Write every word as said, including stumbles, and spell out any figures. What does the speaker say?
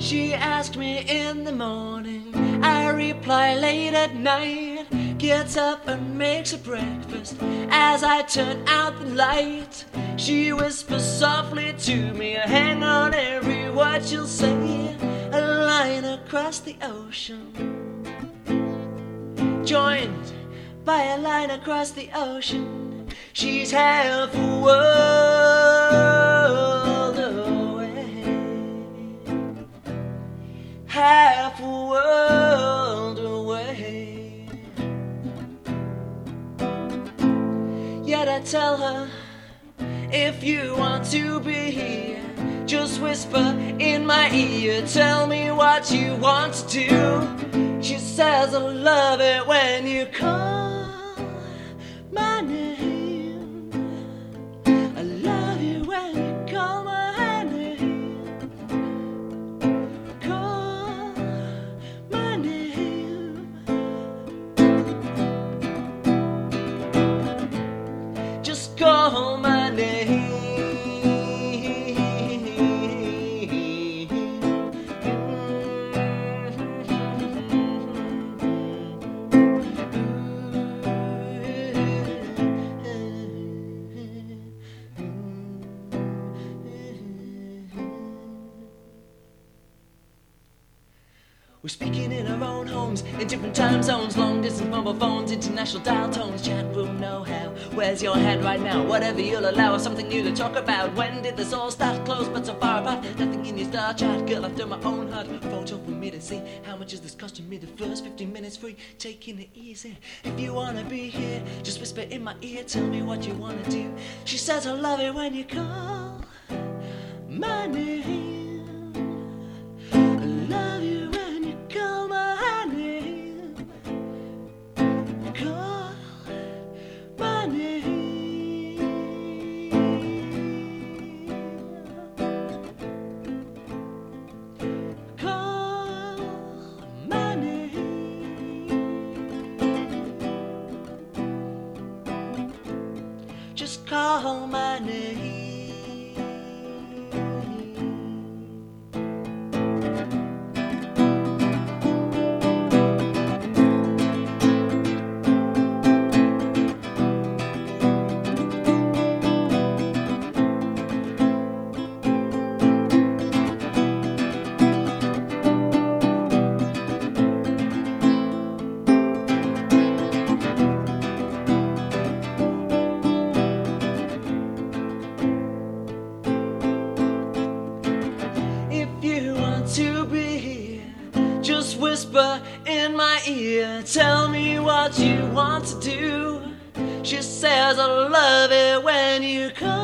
She asked me in the morning, I reply late at night. Gets up and makes her breakfast as I turn out the light. She whispers softly to me, hang on every word she'll say. A line across the ocean, joined by a line across the ocean. She's half a world away, half a world away. Yet I tell her, if you want to be here, just whisper in my ear, tell me what you want to do. She says I love it when you call my name. I love you when you call my name. Call my name. Just call my name. We're speaking in our own homes, in different time zones, long distance mobile phones, international dial tones, chat room know-how. Where's your hand right now? Whatever you'll allow, something new to talk about. When did this all start? Close but so far apart, nothing in your star chart. Girl, after my own heart, photo for me to see. How much is this costing me? The first fifteen minutes free, taking it easy. If you wanna be here, just whisper in my ear, tell me what you wanna do. She says I love it when you call my name. I love you when you call my name. Call my name. Call my name. Just call my name. To be here, just whisper in my ear, tell me what you want to do. She says I love it when you come.